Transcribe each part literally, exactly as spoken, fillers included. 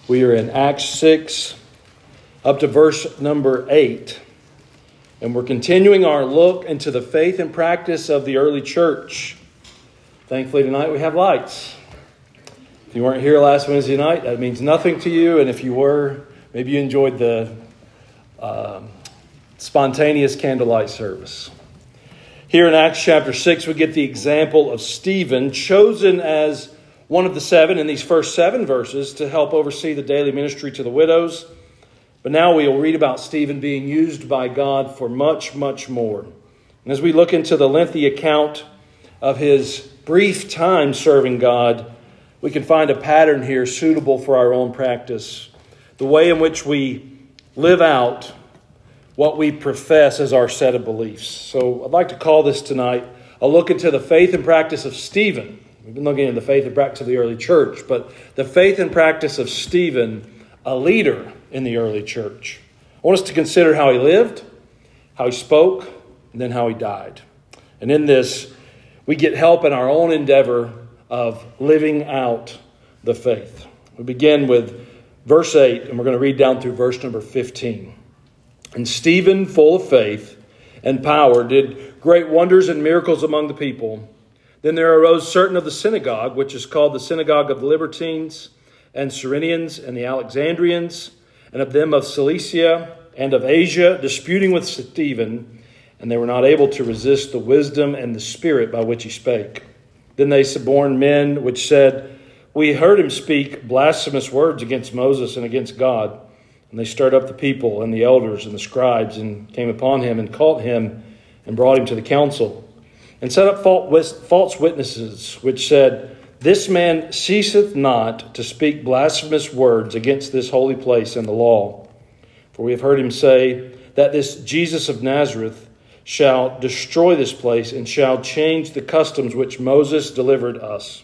We are in Acts six, up to verse number eight. And we're continuing our look into the faith and practice of the early church. Thankfully tonight we have lights. If you weren't here last Wednesday night, that means nothing to you. And if you were, maybe you enjoyed the uh, spontaneous candlelight service. Here in Acts chapter six, we get the example of Stephen, chosen as one of the seven in these first seven verses to help oversee the daily ministry to the widows. But now we will read about Stephen being used by God for much, much more. And as we look into the lengthy account of his brief time serving God, we can find a pattern here suitable for our own practice. The way in which we live out what we profess as our set of beliefs. So I'd like to call this tonight a look into the faith and practice of Stephen. We've been looking at the faith and practice of the early church, but the faith and practice of Stephen, a leader in the early church. I want us to consider how he lived, how he spoke, and then how he died. And in this, we get help in our own endeavor of living out the faith. We begin with verse eight, and we're going to read down through verse number fifteen. And Stephen, full of faith and power, did great wonders and miracles among the people. Then there arose certain of the synagogue, which is called the synagogue of the Libertines, and Cyrenians, and the Alexandrians, and of them of Cilicia, and of Asia, disputing with Stephen, and they were not able to resist the wisdom and the spirit by which he spake. Then they suborned men, which said, We heard him speak blasphemous words against Moses and against God. And they stirred up the people and the elders and the scribes, and came upon him and caught him and brought him to the council. And set up false witnesses, which said, This man ceaseth not to speak blasphemous words against this holy place and the law. For we have heard him say that this Jesus of Nazareth shall destroy this place and shall change the customs which Moses delivered us.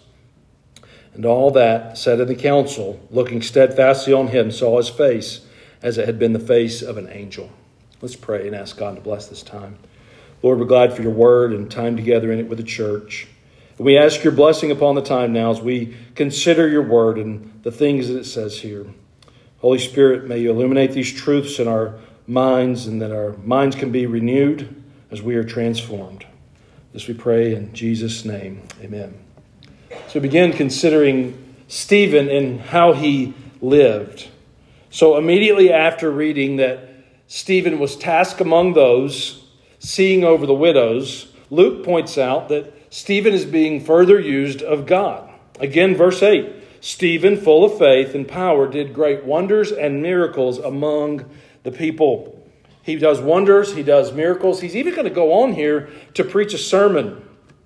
And all that sat in the council, looking steadfastly on him, saw his face as it had been the face of an angel. Let's pray and ask God to bless this time. Lord, we're glad for your word and time together in it with the church. And we ask your blessing upon the time now as we consider your word and the things that it says here. Holy Spirit, may you illuminate these truths in our minds, and that our minds can be renewed as we are transformed. This we pray in Jesus' name. Amen. So we begin considering Stephen and how he lived. So immediately after reading that Stephen was tasked among those seeing over the widows, Luke points out that Stephen is being further used of God. Again, verse eight, Stephen, full of faith and power, did great wonders and miracles among the people. He does wonders, he does miracles. He's even going to go on here to preach a sermon.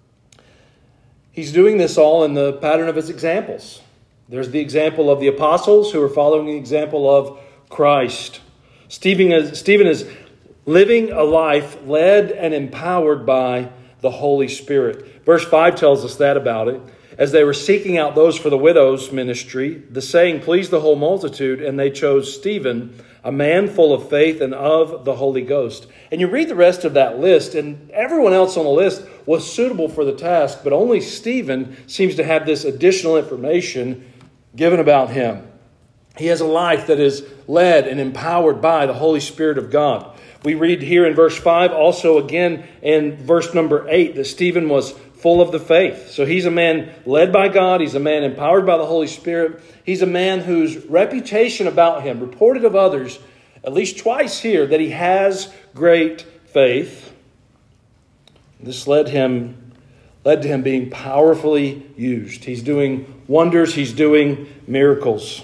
He's doing this all in the pattern of his examples. There's the example of the apostles who are following the example of Christ. Stephen is, Stephen is living a life led and empowered by the Holy Spirit. Verse five tells us that about it. As they were seeking out those for the widow's ministry, the saying pleased the whole multitude, and they chose Stephen, a man full of faith and of the Holy Ghost. And you read the rest of that list, and everyone else on the list was suitable for the task, but only Stephen seems to have this additional information given about him. He has a life that is led and empowered by the Holy Spirit of God. We read here in verse five, also again in verse number eight, that Stephen was full of the faith. So he's a man led by God. He's a man empowered by the Holy Spirit. He's a man whose reputation about him, reported of others, at least twice here, that he has great faith. This led him, led to him being powerfully used. He's doing wonders. He's doing miracles.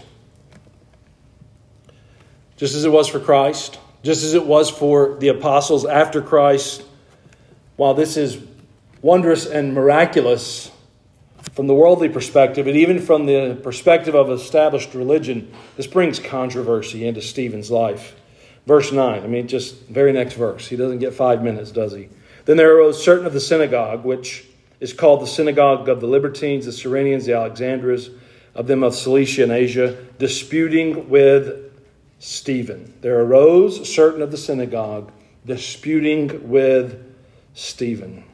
Just as it was for Christ. Just as it was for the apostles after Christ, while this is wondrous and miraculous from the worldly perspective, and even from the perspective of established religion, this brings controversy into Stephen's life. Verse nine, I mean, just very next verse. He doesn't get five minutes, does he? Then there arose certain of the synagogue, which is called the synagogue of the Libertines, the Cyrenians, the Alexandrians, of them of Cilicia and Asia, disputing with Stephen. There arose certain of the synagogue disputing with Stephen.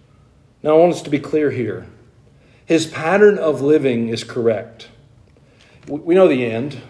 Now I want us to be clear here. His pattern of living is correct. We know the end.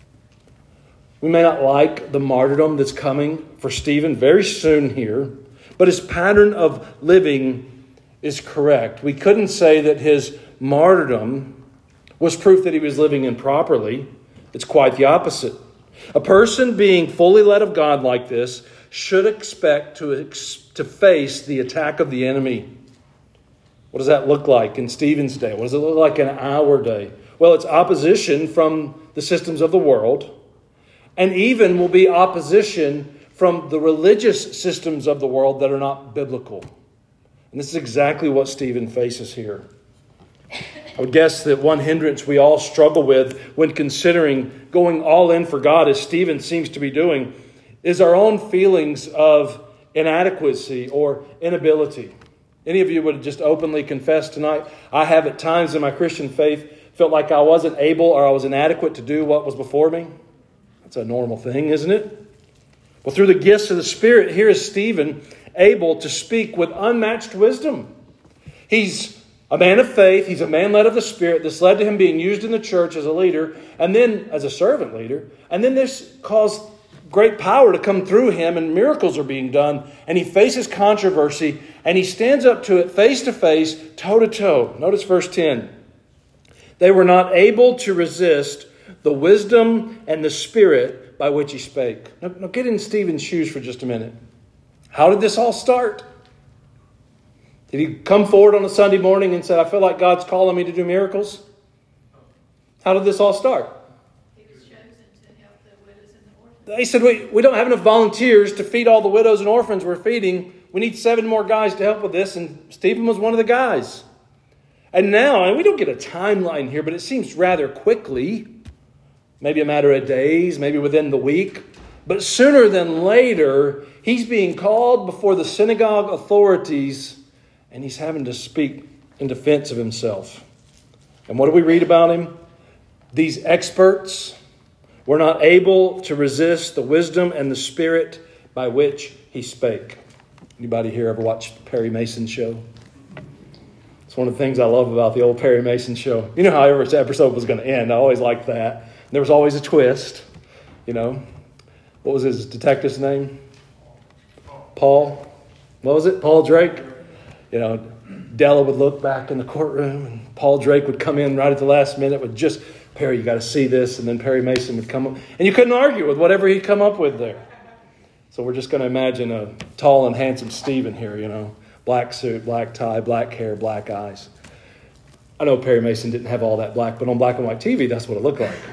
We may not like the martyrdom that's coming for Stephen very soon here, but his pattern of living is correct. We couldn't say that his martyrdom was proof that he was living improperly. It's quite the opposite. A person being fully led of God like this should expect to, ex- to face the attack of the enemy. What does that look like in Stephen's day? What does it look like in our day? Well, it's opposition from the systems of the world, and even will be opposition from the religious systems of the world that are not biblical. And this is exactly what Stephen faces here. I would guess that one hindrance we all struggle with when considering going all in for God, as Stephen seems to be doing, is our own feelings of inadequacy or inability. Any of you would just openly confess tonight, I have at times in my Christian faith felt like I wasn't able or I was inadequate to do what was before me. That's a normal thing, isn't it? Well, through the gifts of the Spirit, here is Stephen able to speak with unmatched wisdom. He's a man of faith. He's a man led of the Spirit. This led to him being used in the church as a leader and then as a servant leader. And then this caused great power to come through him and miracles are being done. And he faces controversy and he stands up to it face to face, toe to toe. Notice verse ten. They were not able to resist the wisdom and the Spirit by which he spake. Now, now get in Stephen's shoes for just a minute. How did this all start? Did he come forward on a Sunday morning and say, I feel like God's calling me to do miracles? How did this all start? He was chosen to help the widows and the orphans. They said, we, we don't have enough volunteers to feed all the widows and orphans we're feeding. We need seven more guys to help with this. And Stephen was one of the guys. And now, and we don't get a timeline here, but it seems rather quickly, maybe a matter of days, maybe within the week. But sooner than later, he's being called before the synagogue authorities and he's having to speak in defense of himself. And what do we read about him? These experts were not able to resist the wisdom and the Spirit by which he spake. Anybody here ever watched Perry Mason's show? It's one of the things I love about the old Perry Mason show. You know how every episode was going to end. I always liked that. There was always a twist. You know, what was his detective's name? Paul. What was it? Paul Drake. You know, Della would look back in the courtroom and Paul Drake would come in right at the last minute with just, Perry, you got to see this. And then Perry Mason would come up. And you couldn't argue with whatever he'd come up with there. So we're just going to imagine a tall and handsome Stephen here, you know. Black suit, black tie, black hair, black eyes. I know Perry Mason didn't have all that black, but on black and white T V, that's what it looked like.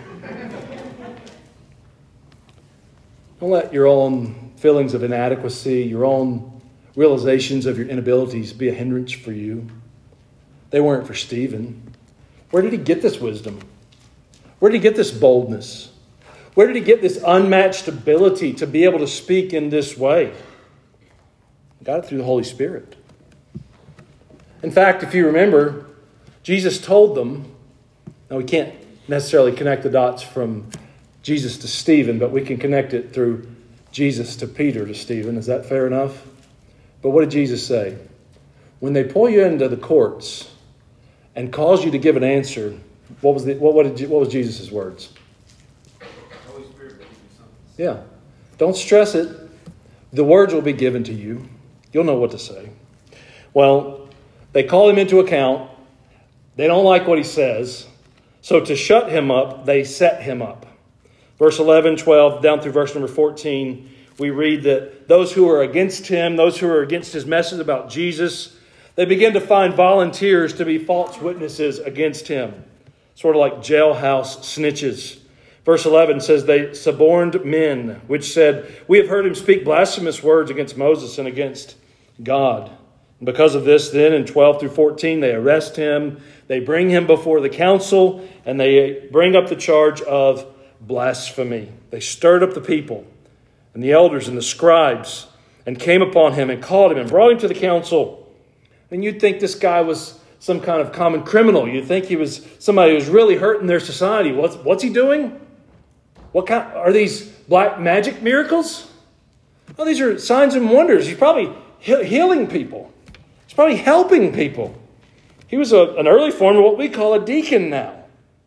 Don't let your own feelings of inadequacy, your own realizations of your inabilities be a hindrance for you. They weren't for Stephen. Where did he get this wisdom? Where did he get this boldness? Where did he get this unmatched ability to be able to speak in this way? He got it through the Holy Spirit. In fact, if you remember, Jesus told them, now we can't necessarily connect the dots from Jesus to Stephen, but we can connect it through Jesus to Peter to Stephen. Is that fair enough? But what did Jesus say? When they pull you into the courts and cause you to give an answer, what was the, what, what, did, what was Jesus' words? Holy Spirit will give you something. Yeah. Don't stress it. The words will be given to you. You'll know what to say. Well, they call him into account. They don't like what he says. So to shut him up, they set him up. Verse eleven, twelve, down through verse number fourteen, we read that those who are against him, those who are against his message about Jesus, they begin to find volunteers to be false witnesses against him. Sort of like jailhouse snitches. Verse eleven says, they suborned men, which said, we have heard him speak blasphemous words against Moses and against God. And because of this, then, in twelve through fourteen, they arrest him. They bring him before the council, and they bring up the charge of blasphemy. They stirred up the people and the elders and the scribes and came upon him and called him and brought him to the council. And you'd think this guy was some kind of common criminal. You'd think he was somebody who was really hurting their society. What's, what's he doing? What kind, are these black magic miracles? Well, these are signs and wonders. He's probably he- healing people. He's probably helping people. He was a, an early form of what we call a deacon now.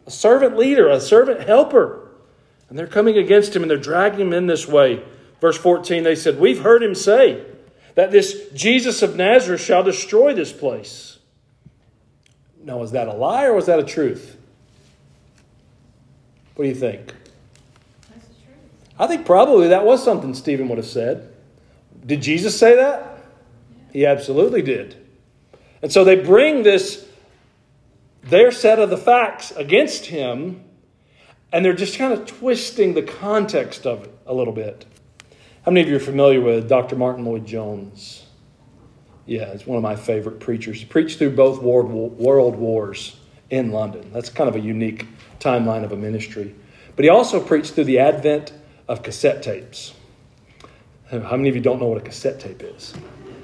a servant leader, a servant helper. And they're coming against him and they're dragging him in this way. Verse fourteen, they said, we've heard him say that this Jesus of Nazareth shall destroy this place. Now, was that a lie or was that a truth? What do you think? That's the truth. I think probably that was something Stephen would have said. Did Jesus say that? He absolutely did. And so they bring this, their set of the facts against him, and they're just kind of twisting the context of it a little bit. How many of you are familiar with Doctor Martin Lloyd-Jones? Yeah, he's one of my favorite preachers. He preached through both world wars in London. That's kind of a unique timeline of a ministry. But he also preached through the advent of cassette tapes. How many of you don't know what a cassette tape is?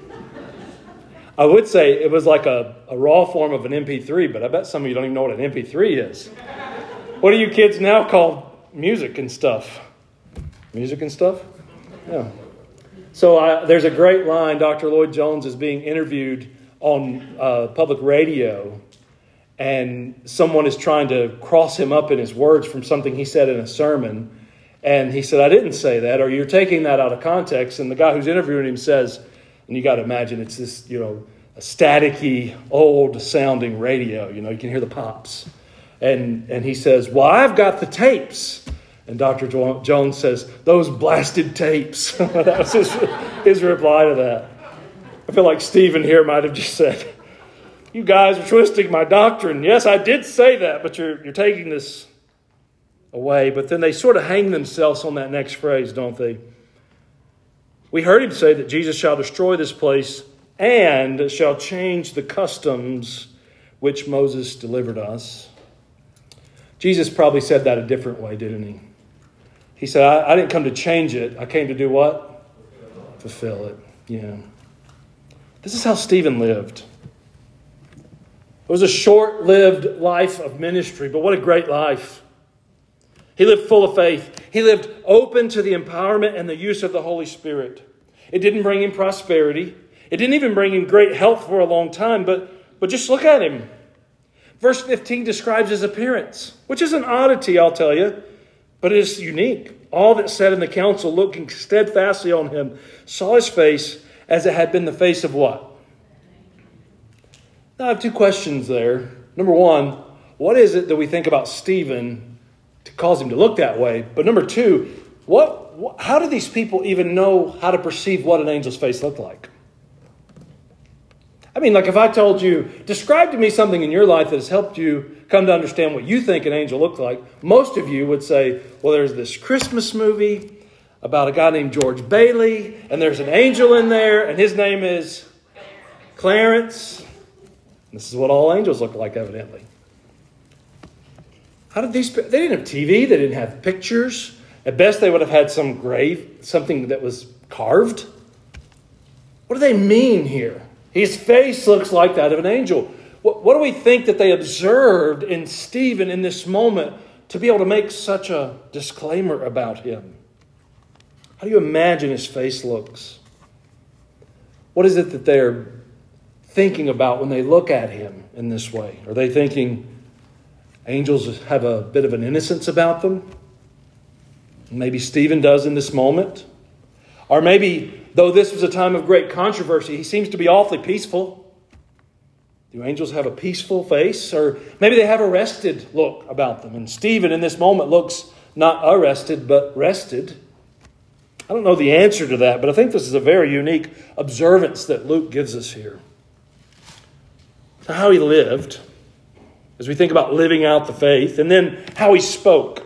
I would say it was like a, a raw form of an M P three, but I bet some of you don't even know what an M P three is. What do you kids now call music and stuff? Music and stuff? Yeah. So uh, there's a great line. Doctor Lloyd-Jones is being interviewed on uh, public radio, and someone is trying to cross him up in his words from something he said in a sermon. And he said, I didn't say that, or you're taking that out of context. And the guy who's interviewing him says, and you got to imagine it's this, you know, a staticky, old-sounding radio. You know, you can hear the pops. And and he says, well, I've got the tapes. And Doctor Jones says, those blasted tapes. That was his, his reply to that. I feel like Stephen here might have just said, you guys are twisting my doctrine. Yes, I did say that, but you're you're taking this away. But then they sort of hang themselves on that next phrase, don't they? We heard him say that Jesus shall destroy this place and shall change the customs which Moses delivered us. Jesus probably said that a different way, didn't he? He said, I, I didn't come to change it. I came to do what? Fulfill it. Yeah. This is how Stephen lived. It was a short-lived life of ministry, but what a great life. He lived full of faith. He lived open to the empowerment and the use of the Holy Spirit. It didn't bring him prosperity. It didn't even bring him great health for a long time, but, but just look at him. Verse fifteen describes his appearance, which is an oddity, I'll tell you, but it is unique. All that sat in the council, looking steadfastly on him, saw his face as it had been the face of what? Now, I have two questions there. Number one, what is it that we think about Stephen to cause him to look that way? But number two, what, what how do these people even know how to perceive what an angel's face looked like? I mean, like if I told you, describe to me something in your life that has helped you come to understand what you think an angel looked like, most of you would say, well, there's this Christmas movie about a guy named George Bailey, and there's an angel in there, and his name is Clarence. This is what all angels look like, evidently. How did these? They didn't have T V. They didn't have pictures. At best, they would have had some grave, something that was carved. What do they mean here? His face looks like that of an angel. What, what do we think that they observed in Stephen in this moment to be able to make such a disclaimer about him? How do you imagine his face looks? What is it that they're thinking about when they look at him in this way? Are they thinking angels have a bit of an innocence about them? Maybe Stephen does in this moment. Or maybe, though this was a time of great controversy, he seems to be awfully peaceful. Do angels have a peaceful face? Or maybe they have a rested look about them. And Stephen in this moment looks not arrested, but rested. I don't know the answer to that, but I think this is a very unique observance that Luke gives us here. So how he lived, as we think about living out the faith, and then how he spoke.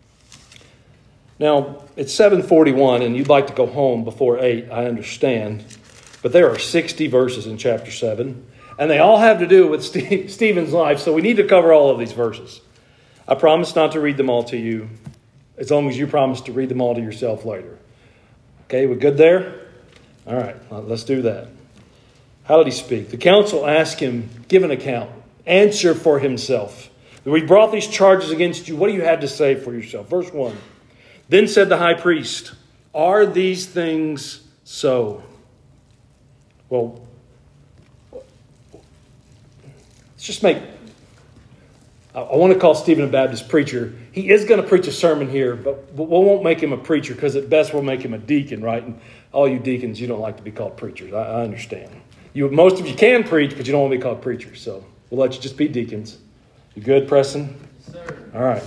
Now, it's seven forty-one, and you'd like to go home before eight, I understand. But there are sixty verses in chapter seven, and they all have to do with Steve, Stephen's life, so we need to cover all of these verses. I promise not to read them all to you, as long as you promise to read them all to yourself later. Okay, we good there? All right, let's do that. How did he speak? The council asked him, give an account, answer for himself. We brought these charges against you. What do you have to say for yourself? Verse one. Then said the high priest, are these things so? Well, let's just make I, I want to call Stephen a Baptist preacher. He is going to preach a sermon here, but, but we won't make him a preacher because at best we'll make him a deacon, right? And all you deacons, you don't like to be called preachers. I, I understand. You, most of you can preach, but you don't want to be called preachers. So we'll let you just be deacons. You good, Preston? Yes, sir. All right.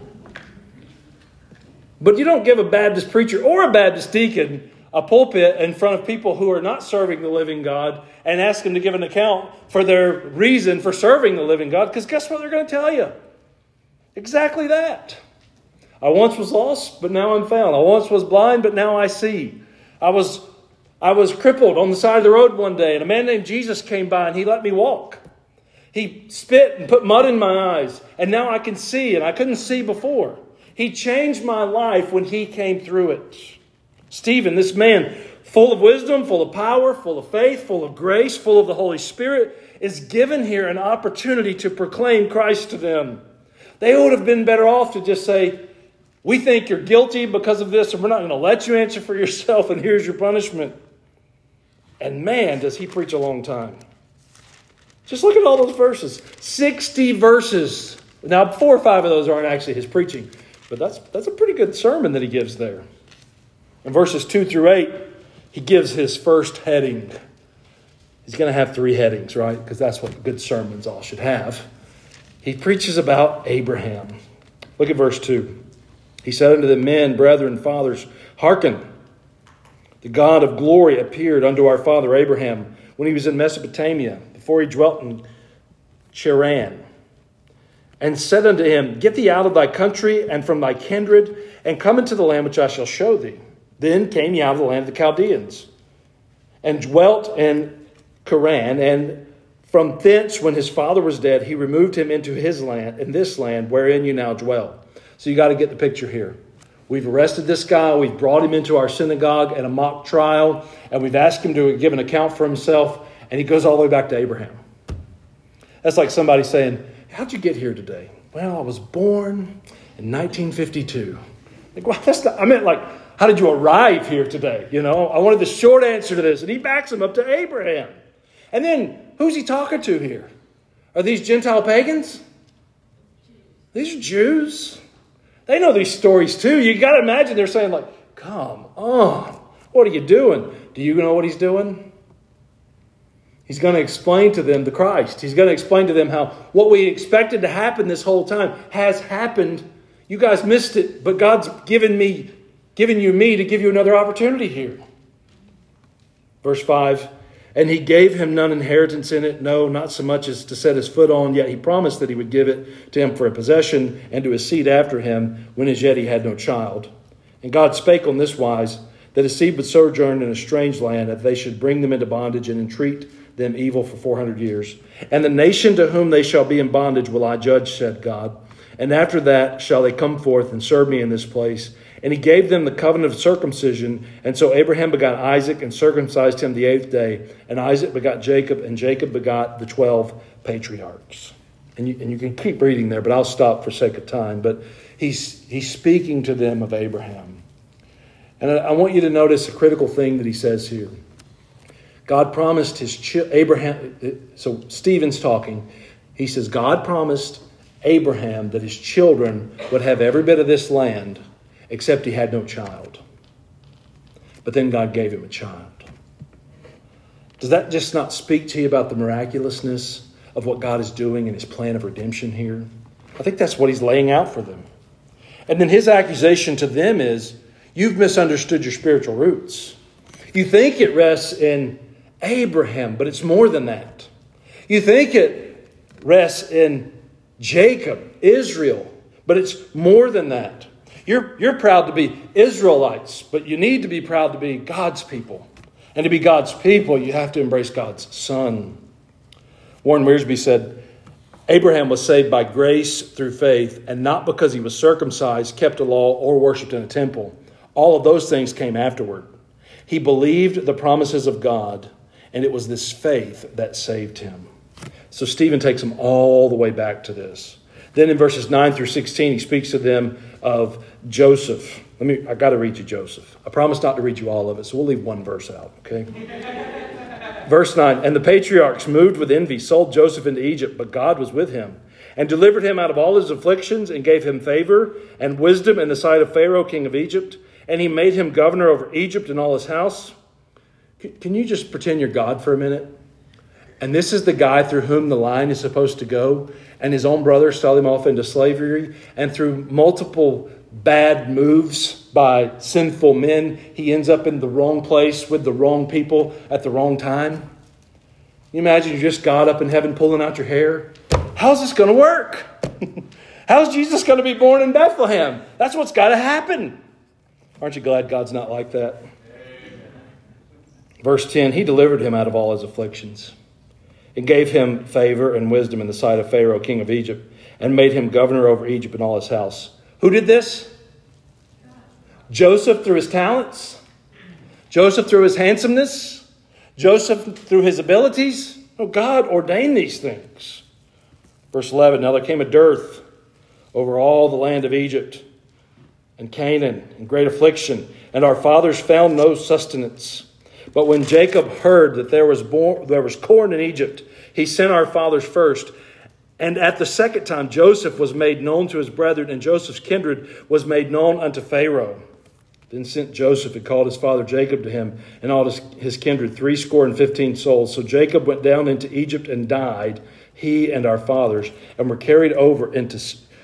But you don't give a Baptist preacher or a Baptist deacon a pulpit in front of people who are not serving the living God and ask them to give an account for their reason for serving the living God. Because guess what they're going to tell you? Exactly that. I once was lost, but now I'm found. I once was blind, but now I see. I was, I was crippled on the side of the road one day, and a man named Jesus came by and he let me walk. He spit and put mud in my eyes, and now I can see, and I couldn't see before. He changed my life when he came through it. Stephen, this man, full of wisdom, full of power, full of faith, full of grace, full of the Holy Spirit, is given here an opportunity to proclaim Christ to them. They would have been better off to just say, we think you're guilty because of this, and we're not going to let you answer for yourself, and here's your punishment. And man, does he preach a long time. Just look at all those verses. sixty verses. Now, four or five of those aren't actually his preaching, but that's that's a pretty good sermon that he gives there. In verses two through eight, he gives his first heading. He's going to have three headings, right? Because that's what good sermons all should have. He preaches about Abraham. Look at verse two. He said unto the men, brethren, fathers, hearken. The God of glory appeared unto our father Abraham when he was in Mesopotamia, before he dwelt in Charan, and said unto him, get thee out of thy country and from thy kindred, and come into the land which I shall show thee. Then came he out of the land of the Chaldeans, and dwelt in Charan, and from thence, when his father was dead, he removed him into his land, in this land wherein you now dwell. So you got to get the picture here. We've arrested this guy. We've brought him into our synagogue at a mock trial, and we've asked him to give an account for himself, and he goes all the way back to Abraham. That's like somebody saying, how'd you get here today? Well, I was born in nineteen fifty-two. Like, well, that's not, I meant like, how did you arrive here today? You know, I wanted the short answer to this. And he backs him up to Abraham. And then, who's he talking to here? Are these Gentile pagans? These are Jews. They know these stories too. You got to imagine they're saying like, come on. What are you doing? Do you know what he's doing? He's going to explain to them the Christ. He's going to explain to them how what we expected to happen this whole time has happened. You guys missed it, but God's given me, given you me to give you another opportunity here. Verse five, and he gave him none inheritance in it, no, not so much as to set his foot on, yet he promised that he would give it to him for a possession and to his seed after him, when as yet he had no child. And God spake on this wise, that his seed would sojourn in a strange land, that they should bring them into bondage and entreat them evil for four hundred years. And the nation to whom they shall be in bondage will I judge, said God. And after that shall they come forth and serve me in this place. And he gave them the covenant of circumcision. And so Abraham begot Isaac and circumcised him the eighth day. And Isaac begot Jacob, and Jacob begot the twelve patriarchs. And you, and you can keep reading there, but I'll stop for sake of time. But he's, he's speaking to them of Abraham. And I, I want you to notice a critical thing that he says here. God promised his chi- Abraham. So Stephen's talking. He says, God promised Abraham that his children would have every bit of this land, except he had no child. But then God gave him a child. Does that just not speak to you about the miraculousness of what God is doing in his plan of redemption here? I think that's what he's laying out for them. And then his accusation to them is, you've misunderstood your spiritual roots. You think it rests in Abraham, but it's more than that. You think it rests in Jacob, Israel, but it's more than that. You're, you're proud to be Israelites, but you need to be proud to be God's people. And to be God's people, you have to embrace God's Son. Warren Wiersbe said, Abraham was saved by grace through faith, and not because he was circumcised, kept a law, or worshipped in a temple. All of those things came afterward. He believed the promises of God, and it was this faith that saved him. So Stephen takes them all the way back to this. Then in verses nine through sixteen, he speaks to them of Joseph. Let me, I got to read you Joseph. I promise not to read you all of it, so we'll leave one verse out, okay? Verse nine, and the patriarchs, moved with envy, sold Joseph into Egypt, but God was with him, and delivered him out of all his afflictions, and gave him favor and wisdom in the sight of Pharaoh, king of Egypt. And he made him governor over Egypt and all his house. Can you just pretend you're God for a minute? And this is the guy through whom the line is supposed to go. And his own brother sold him off into slavery. And through multiple bad moves by sinful men, he ends up in the wrong place with the wrong people at the wrong time. Can you imagine you just God up in heaven pulling out your hair? How's this going to work? How's Jesus going to be born in Bethlehem? That's what's got to happen. Aren't you glad God's not like that? Verse ten, he delivered him out of all his afflictions and gave him favor and wisdom in the sight of Pharaoh, king of Egypt, and made him governor over Egypt and all his house. Who did this? Joseph through his talents. Joseph through his handsomeness. Joseph through his abilities. Oh, God ordained these things. Verse eleven, now there came a dearth over all the land of Egypt and Canaan, and great affliction, and our fathers found no sustenance. But when Jacob heard that there was born, there was corn in Egypt, he sent our fathers first. And at the second time, Joseph was made known to his brethren, and Joseph's kindred was made known unto Pharaoh. Then sent Joseph and called his father Jacob to him, and all his, his kindred, threescore and fifteen souls. So Jacob went down into Egypt and died, he and our fathers, and were carried over into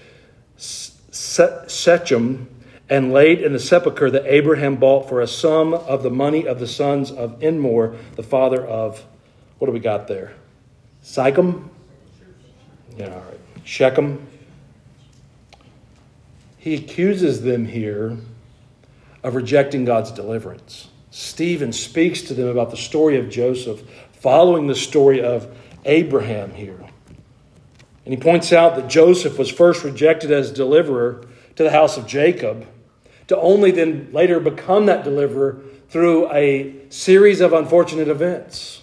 Shechem, and laid in the sepulchre that Abraham bought for a sum of the money of the sons of Enmor, the father of, what do we got there? Sychem? Yeah, all right. Shechem. He accuses them here of rejecting God's deliverance. Stephen speaks to them about the story of Joseph, following the story of Abraham here. And he points out that Joseph was first rejected as deliverer to the house of Jacob, to only then later become that deliverer through a series of unfortunate events.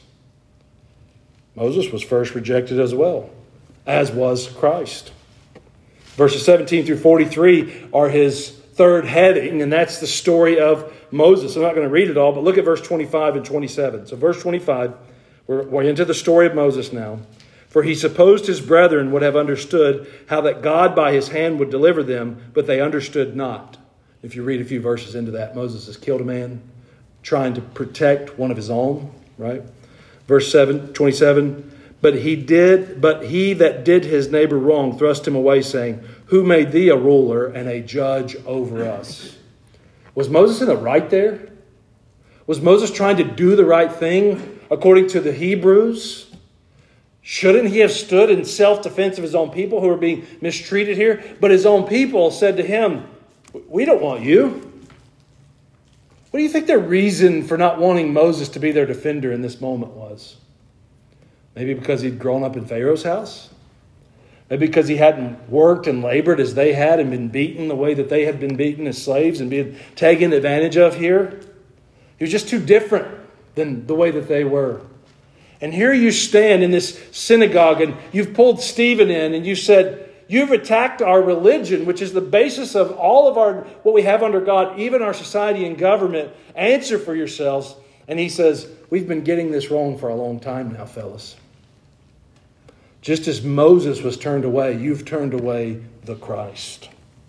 Moses was first rejected as well, as was Christ. Verses seventeen through forty-three are his third heading, and that's the story of Moses. I'm not going to read it all, but look at verse twenty-five and twenty-seven. So verse twenty-five, we're, we're into the story of Moses now. For he supposed his brethren would have understood how that God by his hand would deliver them, but they understood not. If you read a few verses into that, Moses has killed a man trying to protect one of his own, right? Verse seven, twenty-seven, but he did, but he that did his neighbor wrong thrust him away, saying, who made thee a ruler and a judge over us? Was Moses in the right there? Was Moses trying to do the right thing according to the Hebrews? Shouldn't he have stood in self-defense of his own people who were being mistreated here? But his own people said to him, we don't want you. What do you think their reason for not wanting Moses to be their defender in this moment was? Maybe because he'd grown up in Pharaoh's house? Maybe because he hadn't worked and labored as they had and been beaten the way that they had been beaten as slaves and being taken advantage of here? He was just too different than the way that they were. And here you stand in this synagogue and you've pulled Stephen in and you said, you've attacked our religion, which is the basis of all of our what we have under God, even our society and government. Answer for yourselves. And he says, we've been getting this wrong for a long time now, fellas. Just as Moses was turned away, you've turned away the Christ.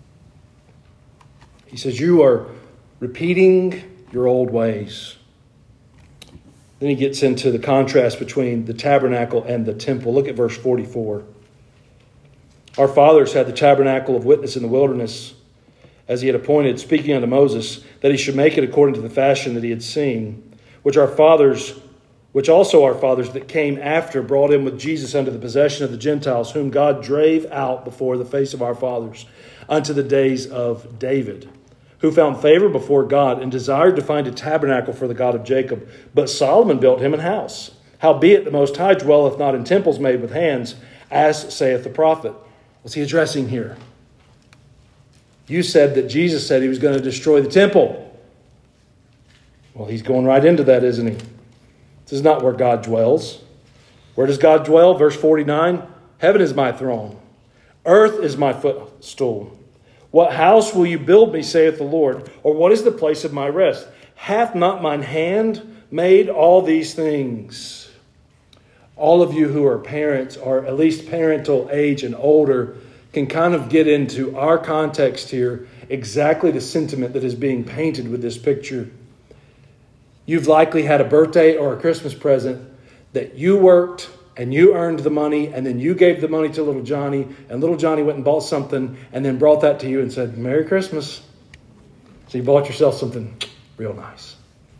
He says, you are repeating your old ways. Then he gets into the contrast between the tabernacle and the temple. Look at verse forty-four. Our fathers had the tabernacle of witness in the wilderness, as he had appointed, speaking unto Moses, that he should make it according to the fashion that he had seen, which our fathers, which also our fathers that came after brought in with Jesus unto the possession of the Gentiles, whom God drave out before the face of our fathers, unto the days of David, who found favor before God and desired to find a tabernacle for the God of Jacob. But Solomon built him an house. Howbeit the Most High dwelleth not in temples made with hands, as saith the prophet. What's he addressing here? You said that Jesus said he was going to destroy the temple. Well, he's going right into that, isn't he? This is not where God dwells. Where does God dwell? Verse forty-nine, heaven is my throne. Earth is my footstool. What house will you build me, saith the Lord? Or what is the place of my rest? Hath not mine hand made all these things? all of you who are parents, or at least parental age and older, can kind of get into our context here exactly the sentiment that is being painted with this picture. You've likely had a birthday or a Christmas present that you worked and you earned the money, and then you gave the money to little Johnny, and little Johnny went and bought something and then brought that to you and said, Merry Christmas. So you bought yourself something real nice.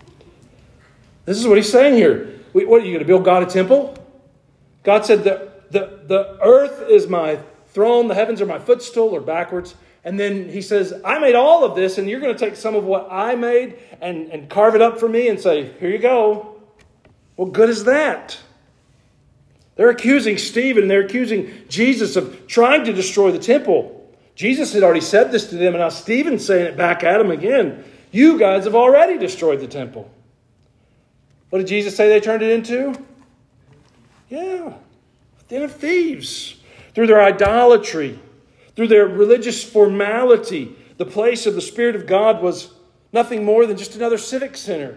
This is what he's saying here. What, are you going to build God a temple? God said, the, the, the earth is my throne, the heavens are my footstool, or backwards. And then he says, I made all of this, and you're going to take some of what I made and, and carve it up for me and say, here you go. What good is that? They're accusing Stephen, they're accusing Jesus of trying to destroy the temple. Jesus had already said this to them, and now Stephen's saying it back at them again. You guys have already destroyed the temple. What did Jesus say they turned it into? Yeah, a den of thieves. Through their idolatry, through their religious formality, the place of the Spirit of God was nothing more than just another civic center.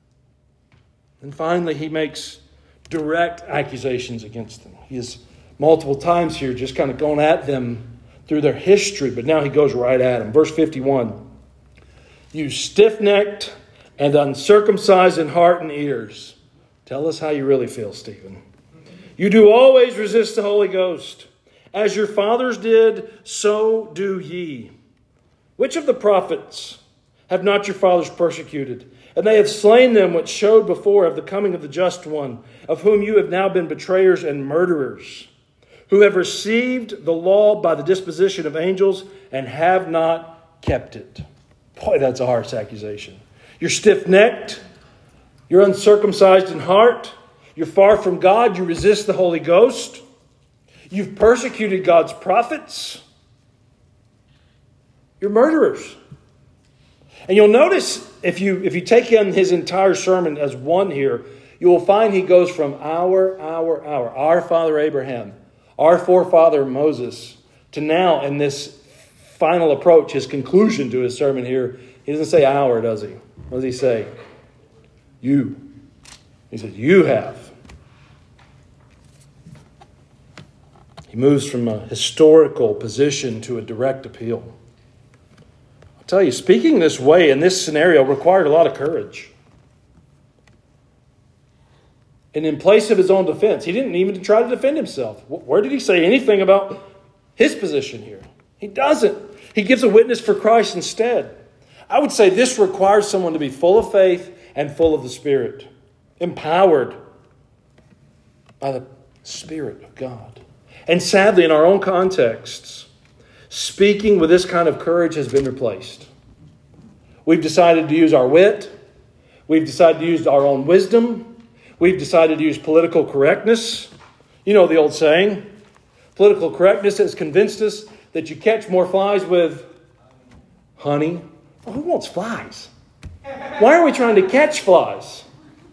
And finally, he makes direct accusations against them. He has multiple times here just kind of gone at them through their history, but now he goes right at them. Verse fifty-one, you stiff-necked and uncircumcised in heart and ears. Tell us how you really feel, Stephen. You do always resist the Holy Ghost. As your fathers did, so do ye. Which of the prophets have not your fathers persecuted? And they have slain them which showed before of the coming of the just one, of whom you have now been betrayers and murderers, who have received the law by the disposition of angels and have not kept it. Boy, that's a harsh accusation. You're stiff-necked. You're uncircumcised in heart. You're far from God. You resist the Holy Ghost. You've persecuted God's prophets. You're murderers. And you'll notice, if you if you take in his entire sermon as one here, you will find he goes from our, our, our, our father Abraham, our forefather Moses, to now in this final approach, his conclusion to his sermon here. He doesn't say our, does he? What does he say? You. He says, you have. He moves from a historical position to a direct appeal. I'll tell you, speaking this way in this scenario required a lot of courage. And in place of his own defense, he didn't even try to defend himself. Where did he say anything about his position here? He doesn't. He gives a witness for Christ instead. I would say this requires someone to be full of faith and full of the Spirit, empowered by the Spirit of God. And sadly, in our own contexts, speaking with this kind of courage has been replaced. We've decided to use our wit. We've decided to use our own wisdom. We've decided to use political correctness. You know the old saying, political correctness has convinced us that you catch more flies with honey. Well, who wants flies? Why are we trying to catch flies?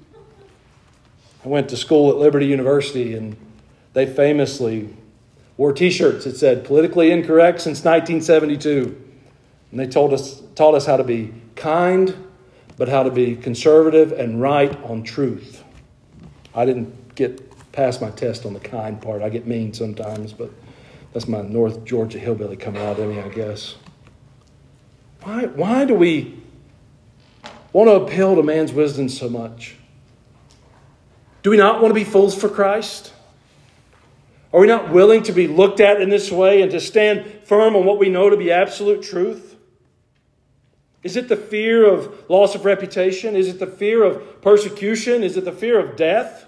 I went to school at Liberty University, and they famously wore T-shirts that said politically incorrect since nineteen seventy-two. And they told us, taught us how to be kind, but how to be conservative and right on truth. I didn't get past my test on the kind part. I get mean sometimes, but that's my North Georgia hillbilly coming out of me, I guess. Why, why do we want to appeal to man's wisdom so much? Do we not want to be fools for Christ? Are we not willing to be looked at in this way and to stand firm on what we know to be absolute truth? Is it the fear of loss of reputation? Is it the fear of persecution? Is it the fear of death?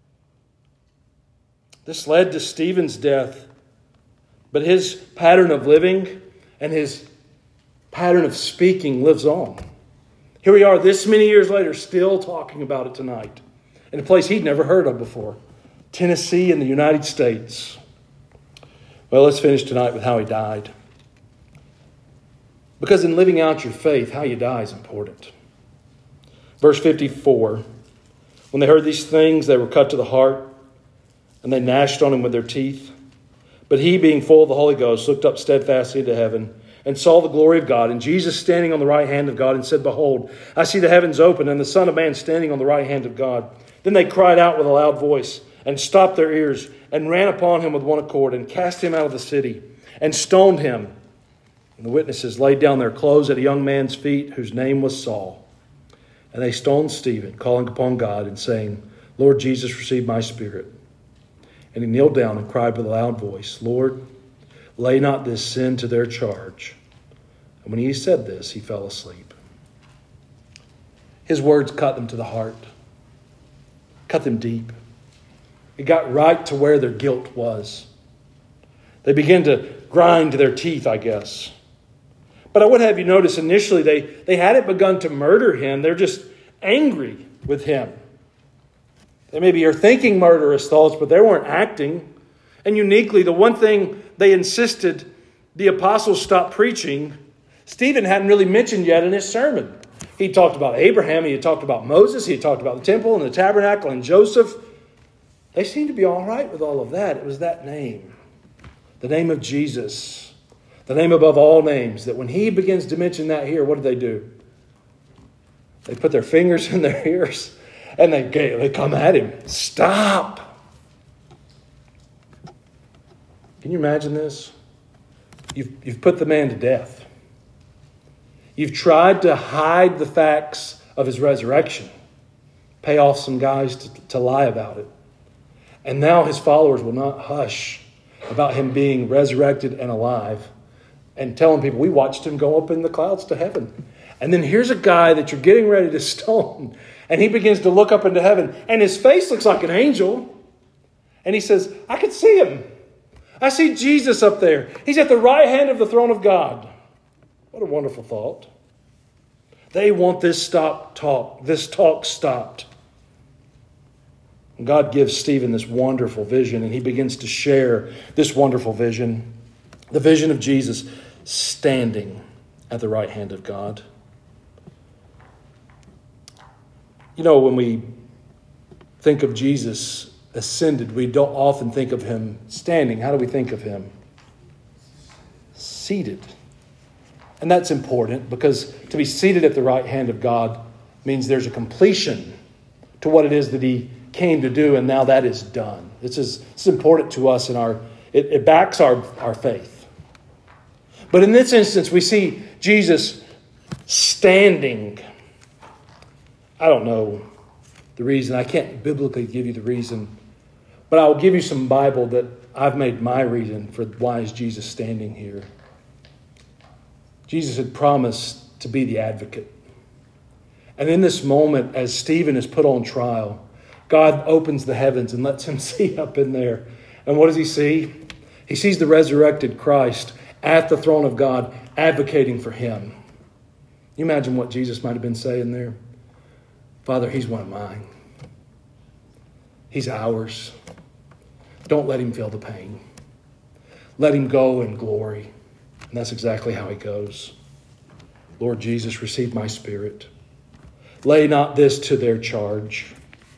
This led to Stephen's death. But his pattern of living and his pattern of speaking lives on. Here we are this many years later, still talking about it tonight. In a place he'd never heard of before. Tennessee in the United States. Well, let's finish tonight with how he died. Because in living out your faith, how you die is important. Verse fifty-four. When they heard these things, they were cut to the heart, and they gnashed on him with their teeth. But he, being full of the Holy Ghost, looked up steadfastly into heaven, and saw the glory of God, and Jesus standing on the right hand of God, and said, Behold, I see the heavens open, and the Son of Man standing on the right hand of God. Then they cried out with a loud voice, and stopped their ears and ran upon him with one accord and cast him out of the city and stoned him. And the witnesses laid down their clothes at a young man's feet whose name was Saul. And they stoned Stephen, calling upon God and saying, Lord Jesus, receive my spirit. And he kneeled down and cried with a loud voice, Lord, lay not this sin to their charge. And when he said this, he fell asleep. His words cut them to the heart, cut them deep. It got right to where their guilt was. They began to grind their teeth, I guess. But I would have you notice initially they, they hadn't begun to murder him. They're just angry with him. They maybe are thinking murderous thoughts, but they weren't acting. And uniquely, the one thing they insisted the apostles stop preaching, Stephen hadn't really mentioned yet in his sermon. He talked about Abraham, he had talked about Moses, he had talked about the temple and the tabernacle and Joseph. They seemed to be all right with all of that. It was that name, the name of Jesus. The name above all names, that when he begins to mention that here, what do they do? They put their fingers in their ears and they, they come at him. Stop. Can you imagine this? You've, you've put the man to death. You've tried to hide the facts of his resurrection. Pay off some guys to, to lie about it. And now his followers will not hush about him being resurrected and alive. And telling people, we watched him go up in the clouds to heaven. And then here's a guy that you're getting ready to stone. And he begins to look up into heaven. And his face looks like an angel. And he says, I can see him. I see Jesus up there. He's at the right hand of the throne of God. What a wonderful thought. They want this stop talk, this talk stopped. And God gives Stephen this wonderful vision. And he begins to share this wonderful vision. The vision of Jesus standing at the right hand of God. You know, when we think of Jesus ascended, we don't often think of him standing. How do we think of him? Seated. And that's important because to be seated at the right hand of God means there's a completion to what it is that he came to do, and now that is done. This is, this is important to us in our, it, it backs our, our faith. But in this instance, we see Jesus standing. I don't know the reason. I can't biblically give you the reason. But I will give you some Bible that I've made my reason for why is Jesus standing here. Jesus had promised to be the advocate. And in this moment, as Stephen is put on trial, God opens the heavens and lets him see up in there. And what does he see? He sees the resurrected Christ at the throne of God, advocating for him. You imagine what Jesus might have been saying there? Father, he's one of mine. He's ours. Don't let him feel the pain. Let him go in glory. And that's exactly how he goes. Lord Jesus, receive my spirit. Lay not this to their charge.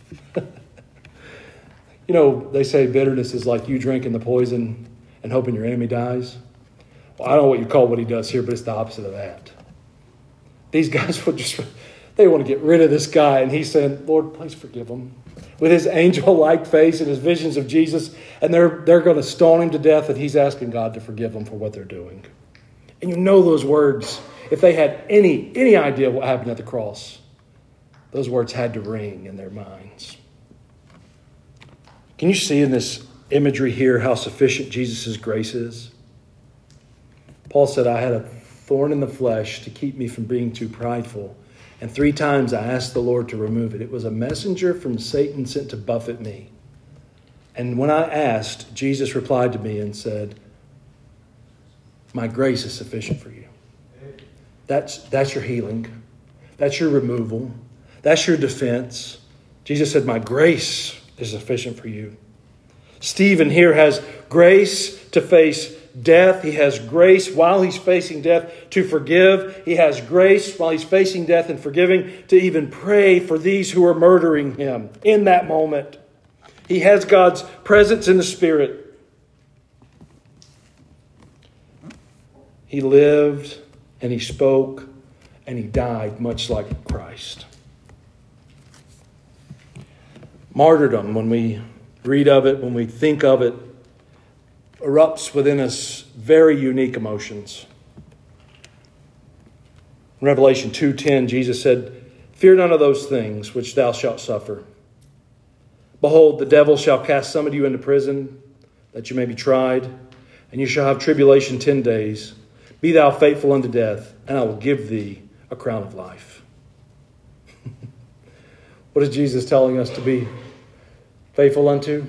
You know, they say bitterness is like you drinking the poison and hoping your enemy dies. Well, I don't know what you call what he does here, but it's the opposite of that. These guys will just, they want to get rid of this guy. And he's saying, Lord, please forgive him. With his angel-like face and his visions of Jesus. And they're, they're going to stone him to death. And he's asking God to forgive them for what they're doing. And you know those words. If they had any, any idea what happened at the cross, those words had to ring in their minds. Can you see in this imagery here how sufficient Jesus' grace is? Paul said, I had a thorn in the flesh to keep me from being too prideful. And three times I asked the Lord to remove it. It was a messenger from Satan sent to buffet me. And when I asked, Jesus replied to me and said, my grace is sufficient for you. That's, that's your healing. That's your removal. That's your defense. Jesus said, my grace is sufficient for you. Stephen here has grace to face death. He has grace while he's facing death to forgive. He has grace while he's facing death and forgiving to even pray for these who are murdering him in that moment. He has God's presence in the Spirit. He lived and he spoke and he died much like Christ. Martyrdom, when we read of it, when we think of it, erupts within us very unique emotions. In Revelation two ten, Jesus said, "Fear none of those things which thou shalt suffer. Behold, the devil shall cast some of you into prison, that you may be tried, and you shall have tribulation ten days. Be thou faithful unto death, and I will give thee a crown of life." What is Jesus telling us to be faithful unto?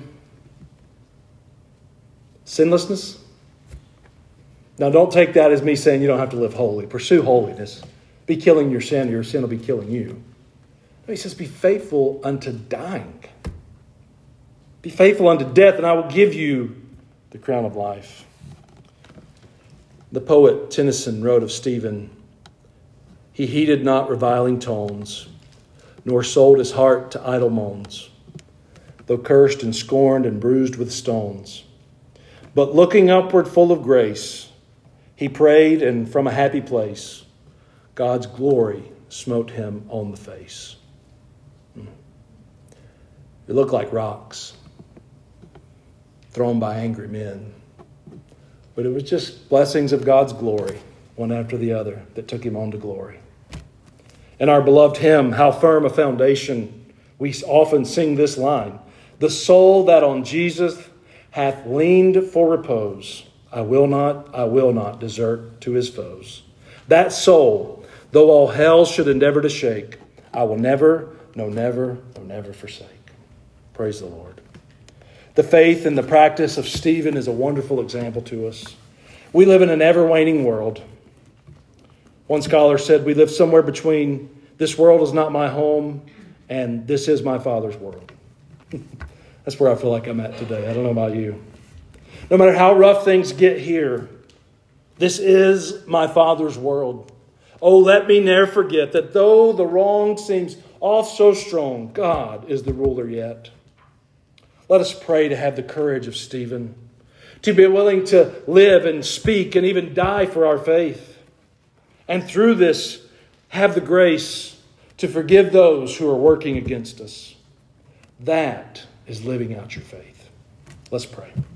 Sinlessness? Now, don't take that as me saying you don't have to live holy. Pursue holiness. Be killing your sin, or your sin will be killing you. No, he says, be faithful unto dying. Be faithful unto death, and I will give you the crown of life. The poet Tennyson wrote of Stephen, "He heeded not reviling tones, nor sold his heart to idle moans, though cursed and scorned and bruised with stones. But looking upward full of grace, he prayed, and from a happy place, God's glory smote him on the face." They look like rocks thrown by angry men. But it was just blessings of God's glory, one after the other, that took him on to glory. In our beloved hymn, "How Firm a Foundation," we often sing this line: "The soul that on Jesus hath leaned for repose, I will not, I will not desert to his foes. That soul, though all hell should endeavor to shake, I will never, no never, no never forsake." Praise the Lord. The faith and the practice of Stephen is a wonderful example to us. We live in an ever-waning world. One scholar said, we live somewhere between "this world is not my home" and "this is my Father's world." That's where I feel like I'm at today. I don't know about you. No matter how rough things get here, this is my Father's world. Oh, let me ne'er forget that though the wrong seems oft so strong, God is the ruler yet. Let us pray to have the courage of Stephen, to be willing to live and speak and even die for our faith. And through this, have the grace to forgive those who are working against us. That is living out your faith. Let's pray.